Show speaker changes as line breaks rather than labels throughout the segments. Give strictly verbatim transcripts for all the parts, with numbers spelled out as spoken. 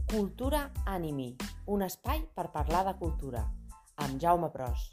Cultura Animi, un espai per parlar de cultura, amb Jaume Pros.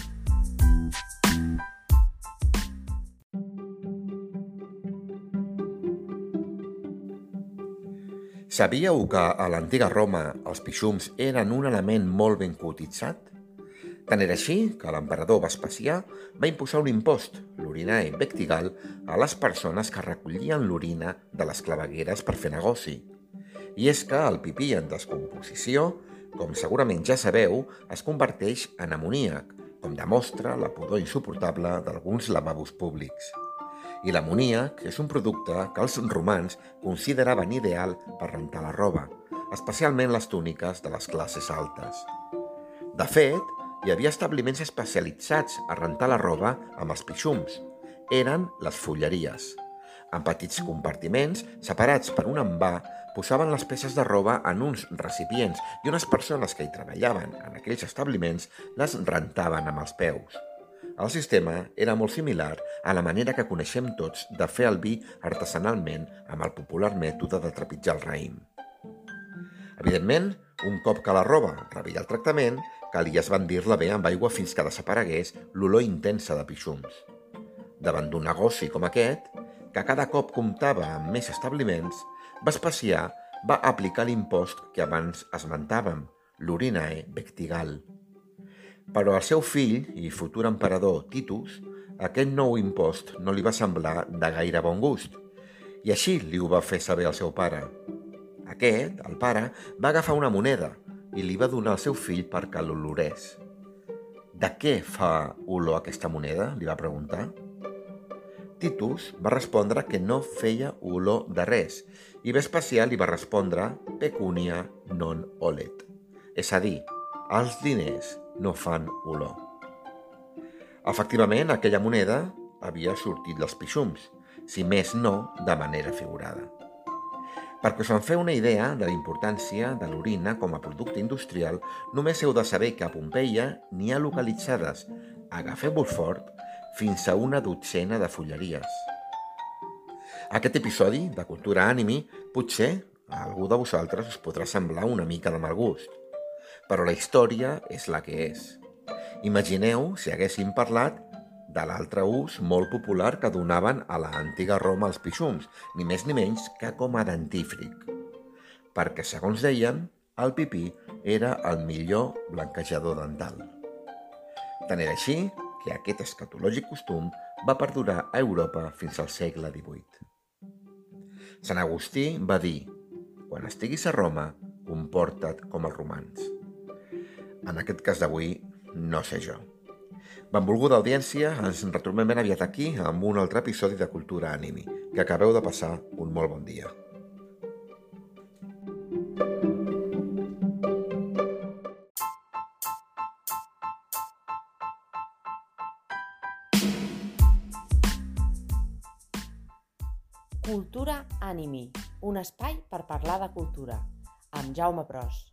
Sabíeu que a l'antiga Roma els pixums eren un element molt ben cotitzat? Tant era així que l'emperador Vespasià va imposar un impost, l'urinae vectigal, a les persones que recollien l'orina de les clavegueres per fer negoci. I és que el pipí en descomposició, com segurament ja sabeu, es converteix en amoníac, com demostra la pudor insuportable d'alguns lavabos públics. I l'amoníac és un producte que els romans consideraven ideal per rentar la roba, especialment les túniques de les classes altes. De fet, hi havia establiments especialitzats a rentar la roba amb els pixums. Eren les fulleries. En petits compartiments, separats per un envà, posaven les peces de roba en uns recipients i unes persones que hi treballaven en aquells establiments les rentaven amb els peus. El sistema era molt similar a la manera que coneixem tots de fer el vi artesanalment amb el popular mètode de trepitjar el raïm. Evidentment, un cop que la roba rebia el tractament, calia esbandir-la bé amb aigua fins que desaparegués l'olor intensa de pixums. Davant d'un negoci com aquest, que cada cop comptava amb més establiments, Vespasià va aplicar l'impost que abans esmentàvem, l'urinae vectigal. Però al seu fill i futur emperador Titus, aquest nou impost no li va semblar de gaire bon gust, i així li ho va fer saber al seu pare. Aquest, el pare, va agafar una moneda i li va donar al seu fill perquè l'olorés. «De què fa olor aquesta moneda?», li va preguntar. Titus va respondre que no feia olor de res i Vespasià li va respondre «pecunia non olet», és a dir, els diners no fan olor. Efectivament, aquella moneda havia sortit dels pixums, si més no de manera figurada. Perquè us en feu una idea de la importància de l'orina com a producte industrial, només heu de saber que a Pompeia n'hi ha localitzades, agafeu-vos fort, fins a una dotzena de fulleries. Aquest episodi de Cultura Animi potser a algú de vosaltres us podrà semblar una mica de mal gust, però la història és la que és. Imagineu si haguéssim parlat de l'altre ús molt popular que donaven a l'antiga Roma als pixums, ni més ni menys que com a dentífric. Perquè, segons deien, el pipí era el millor blanquejador dental. Tant era així que aquest escatològic costum va perdurar a Europa fins al segle divuit. Sant Agustí va dir: «Quan estiguis a Roma, comporta't com els romans». En aquest cas d'avui, no sé jo. Benvolguda audiència, ens retrobem ben aviat aquí amb un altre episodi de Cultura Animi. Que acabeu de passar un molt bon dia.
Cultura Animi, un espai per parlar de cultura, amb Jaume Pros.